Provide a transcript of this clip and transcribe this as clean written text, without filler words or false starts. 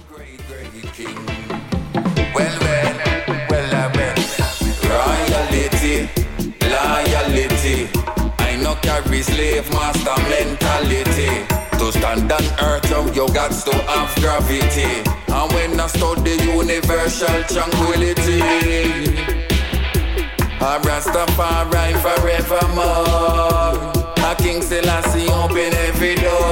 Great king. Well, royalty, loyalty. I no carry slave master mentality. To stand on earth, you got to have gravity. And when I study universal tranquility, a Rastafari forevermore. A King Selassie open every door.